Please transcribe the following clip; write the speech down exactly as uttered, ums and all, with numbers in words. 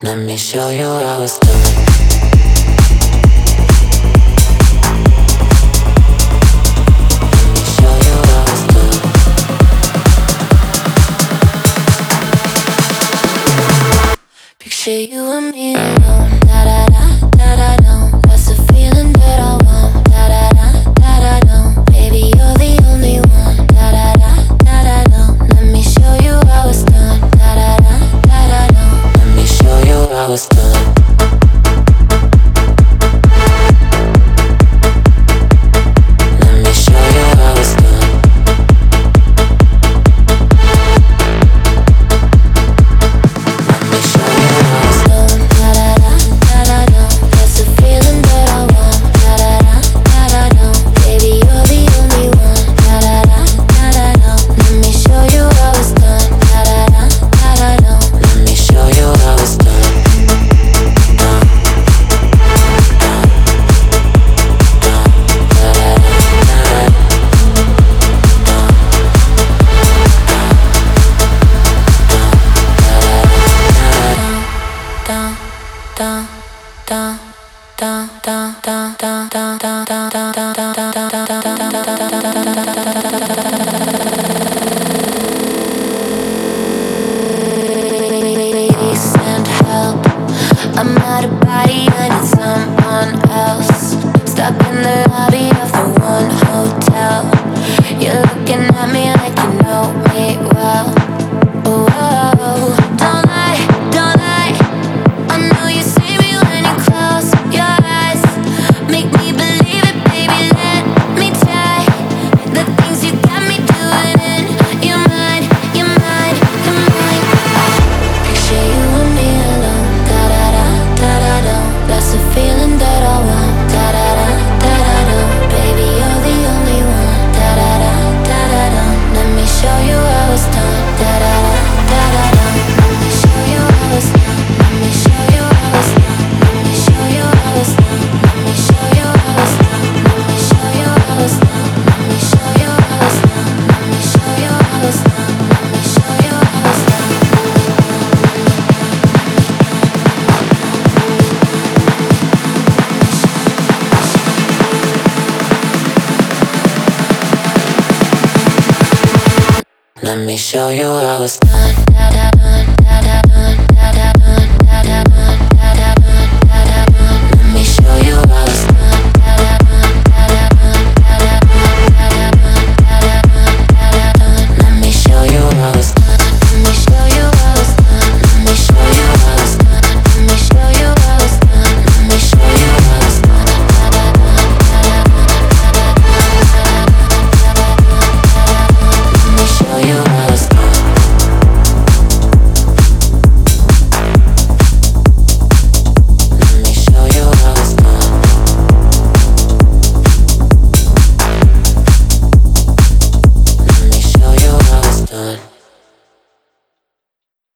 Let me show you how it's done. Let me show you how it's done. Picture you and me alone. Da da da da da da. That's the feeling that I want. Da da da da da da. Baby, you're the only one. Da da da da da da. Let me show you how it's done. Da da da da da da. Let me show you how it's done. Send help. I'm out of body, I need someone else. Stuck in the lobby of the one hotel. You're looking at me like you know me well. Whoa, don't lie, don't lie. I know you see me when you close your eyes. Make me believe it, baby, let me try. The things you got me doing in your mind, your mind, your mind. Picture you and me alone. Da da da da da da. That's the feeling that I want. Da da da da da da. Baby, you're the only one. Da da da da da da. Let me show you how it's done. Da da da da da da. Let me show you how it's done. Let me show you how it's done. Let me show you how it's done. Let me show you how it's done. Let me show you how it's done. Let me show you how it's done. Let me show you how it's done. Let me show you how it's done. Let me show you how it's done.